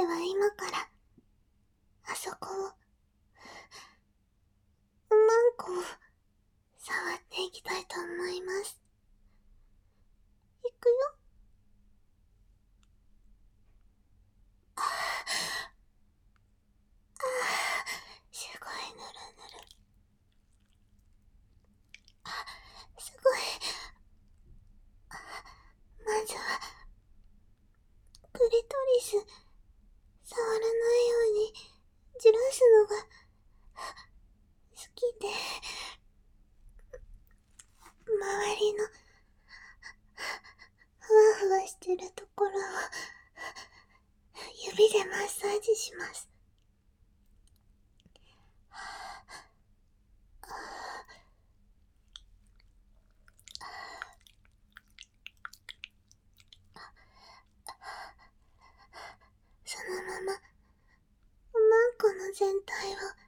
は今からあそこをマンコを触っていきたいと思います。いくよ。すごいぬるぬる。すごい。まずはクリトリス触らないようにじらすのが好きで、周りのふわふわしてるところを指でマッサージします。そのままマンコの全体を